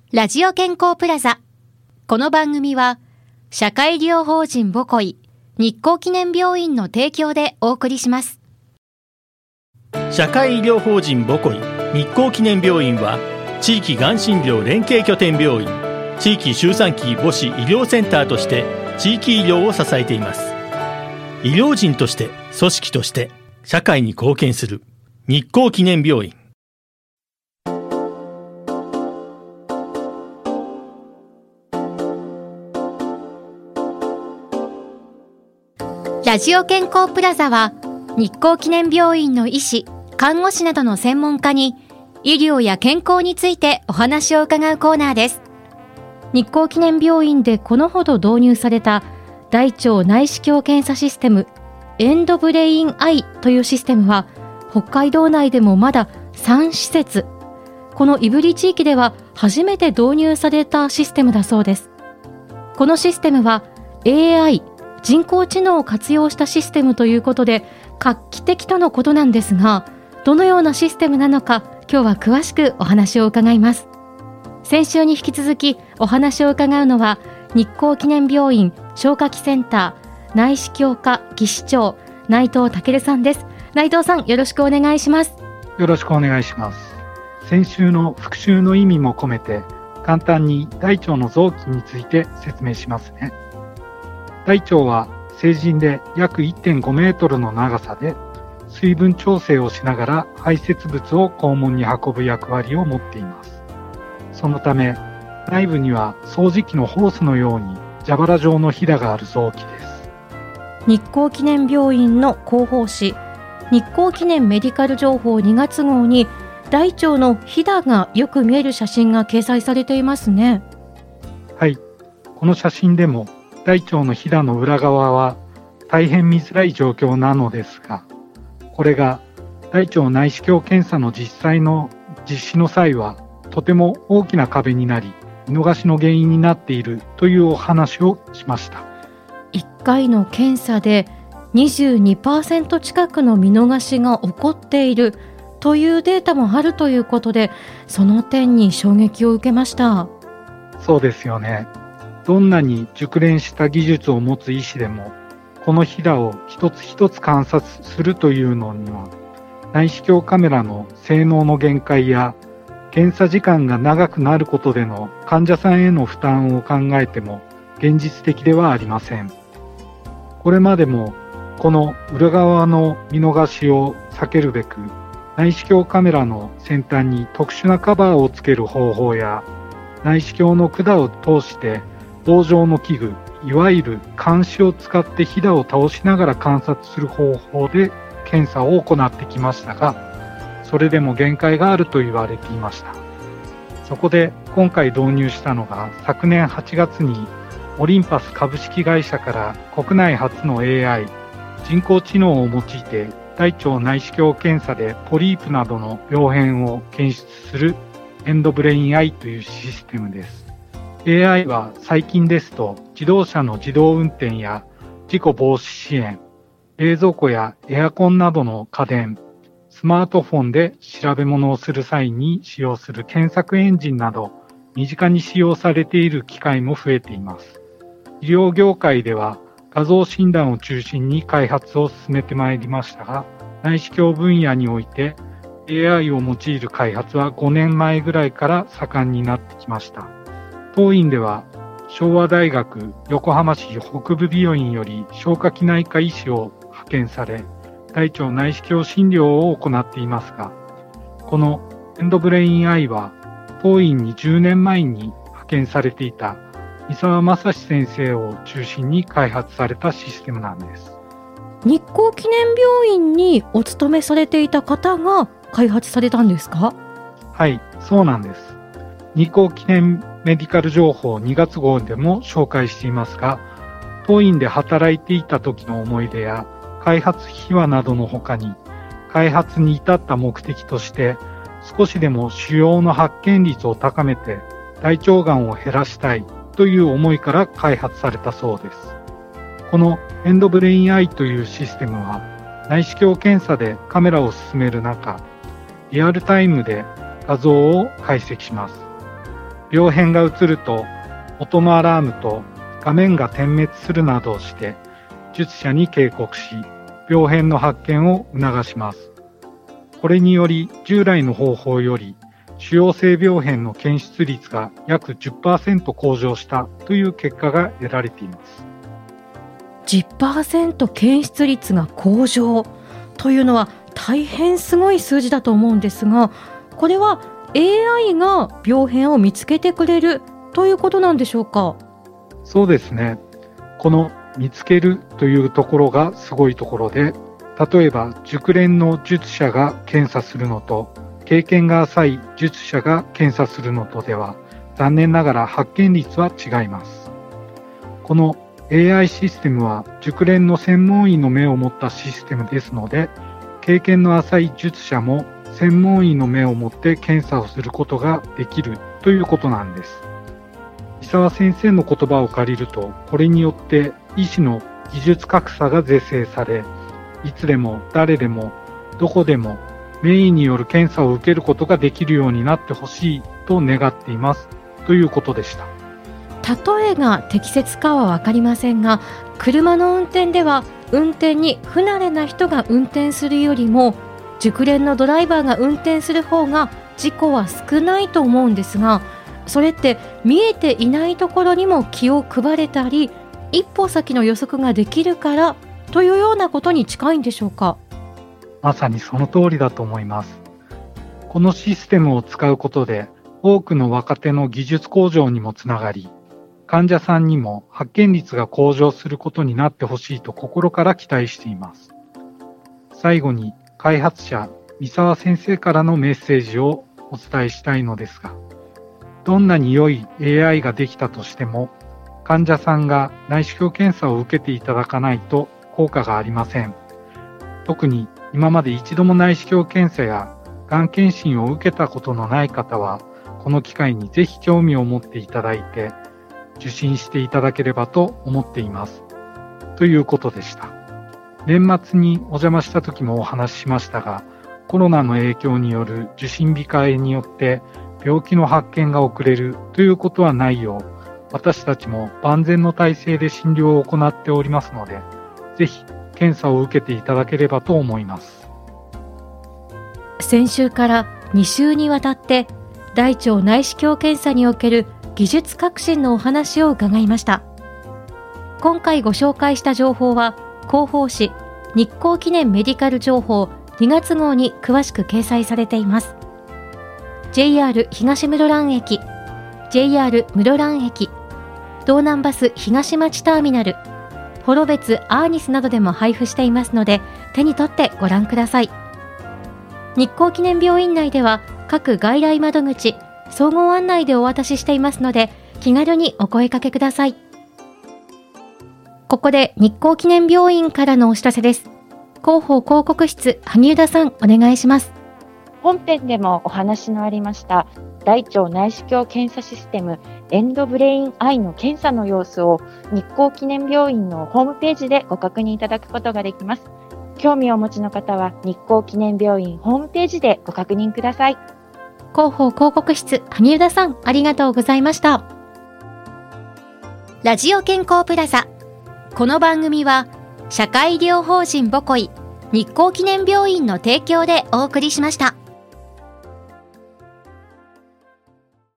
ラジオ健康プラザ。この番組は社会医療法人ボコイ日光記念病院の提供でお送りします。 社会医療法人ボコイ日光記念病院は地域がん診療連携拠点病院、地域周産期母子医療センターとして地域医療を支えています。医療人として組織として社会に貢献する日光記念病院。 ラジオ健康プラザは日光記念病院の医師、看護師などの専門家に医療や健康についてお話を伺うコーナーです。日光記念病院でこのほど導入された大腸内視鏡検査システムエンドブレインアイというシステムは北海道内でもまだ3施設、この胆振地域では初めて導入されたシステムだそうです。このシステムは AI人工知能を活用したシステムということで画期的とのことなんですが、どのようなシステムなのか今日は詳しくお話を伺います。先週に引き続きお話を伺うのは日光記念病院消化器センター内視鏡科技師長内藤健さんです。内藤さん、よろしくお願いします。 よろしくお願いします。先週の復習の意味も込めて簡単に大腸の臓器について説明しますね。大腸は成人で約 1.5 メートルの長さで水分調整をしながら排泄物を肛門に運ぶ役割を持っています。そのため内部には掃除機のホースのように蛇腹状のひだがある臓器です。 日光記念病院の広報誌日光記念メディカル情報2月号に大腸のひだがよく見える写真が掲載されていますね。 はい、この写真でも大腸のひだの裏側は大変見づらい状況なのですが、これが大腸内視鏡検査の実施の際はとても大きな壁になり見逃しの原因になっているというお話をしました。 1回の検査で 22% 近くの見逃しが起こっているというデータもあるということで、その点に衝撃を受けました。 そうですよね。どんなに熟練した技術を持つ医師でもこのひだを一つ一つ観察するというのには内視鏡カメラの性能の限界や検査時間が長くなることでの患者さんへの負担を考えても現実的ではありません。これまでもこの裏側の見逃しを避けるべく内視鏡カメラの先端に特殊なカバーをつける方法や内視鏡の管を通して棒状の器具、いわゆる鉗子を使ってひだを倒しながら観察する方法で検査を行ってきましたが、それでも限界があると言われていました。そこで今回導入したのが昨年8月にオリンパス株式会社から国内初の AI 人工知能を用いて大腸内視鏡検査でポリープなどの病変を検出するエンドブレインアイというシステムです。AI は最近ですと自動車の自動運転や事故防止支援、冷蔵庫やエアコンなどの家電、スマートフォンで調べ物をする際に使用する検索エンジンなど身近に使用されている機械も増えています。医療業界では画像診断を中心に開発を進めてまいりましたが、内視鏡分野において AI を用いる開発は5年前ぐらいから盛んになってきました。当院では昭和大学横浜市北部病院より消化器内科医師を派遣され、大腸内視鏡診療を行っていますが、このエンドブレインアイは当院に10年前に派遣されていた三沢正史先生を中心に開発されたシステムなんです。 日光記念病院にお勤めされていた方が開発されたんですか？ はい、そうなんです。日光記念メディカル情報2月号でも紹介していますが、当院で働いていた時の思い出や開発秘話などの他に、開発に至った目的として少しでも腫瘍の発見率を高めて大腸がんを減らしたいという思いから開発されたそうです。このエンドブレインアイというシステムは内視鏡検査でカメラを進める中、リアルタイムで画像を解析します。 病変が移ると音のアラームと画面が点滅するなどをして術者に警告し、病変の発見を促します。これにより従来の方法より腫瘍性病変の検出率が約 10% 向上したという結果が得られています。 10% 検出率が向上というのは大変すごい数字だと思うんですが、これは AI が病変を見つけてくれるということなんでしょうか？ そうですね。この見つけるというところがすごいところで、例えば熟練の術者が検査するのと経験が浅い術者が検査するのとでは残念ながら発見率は違います。この AI システムは熟練の専門医の目を持ったシステムですので、経験の浅い術者も専門医の目を持って検査をすることができるということなんです。伊沢先生の言葉を借りると、これによって医師の技術格差が是正され、いつでも誰でもどこでも名医による検査を受けることができるようになってほしいと願っていますということでした。 例えが適切かは分かりませんが、車の運転では運転に不慣れな人が運転するよりも熟練のドライバーが運転する方が事故は少ないと思うんですが、それって見えていないところにも気を配れたり、一歩先の予測ができるからというようなことに近いんでしょうか？ まさにその通りだと思います。このシステムを使うことで多くの若手の技術向上にもつながり、患者さんにも発見率が向上することになってほしいと心から期待しています。最後に開発者三沢先生からのメッセージをお伝えしたいのですが、どんなに良い AI ができたとしても患者さんが内視鏡検査を受けていただかないと効果がありません。特に今まで一度も内視鏡検査やがん検診を受けたことのない方は、この機会にぜひ興味を持っていただいて受診していただければと思っています。ということでした。年末にお邪魔した時もお話ししましたが、コロナの影響による受診控えによって病気の発見が遅れるということはないよう、私たちも万全の体制で診療を行っておりますので、ぜひ検査を受けていただければと思います。 先週から2週にわたって大腸内視鏡検査における技術革新のお話を伺いました。今回ご紹介した情報は広報誌日光記念メディカル情報2月号に詳しく掲載されています。 JR 東室蘭駅、 JR 室蘭駅、道南バス東町ターミナル、幌別アーニスなどでも配布していますので、手に取ってご覧ください。日光記念病院内では各外来窓口、総合案内でお渡ししていますので、気軽にお声掛けください。ここで日光記念病院からのお知らせです。広報広告室、萩生田さん、お願いします。 本編でもお話のありました大腸内視鏡検査システムエンドブレインアイの検査の様子を日光記念病院のホームページでご確認いただくことができます。興味をお持ちの方は日光記念病院ホームページでご確認ください。 広報広告室、萩生田さん、ありがとうございました。ラジオ健康プラザ、この番組は社会医療法人ボコイ日光記念病院の提供でお送りしました。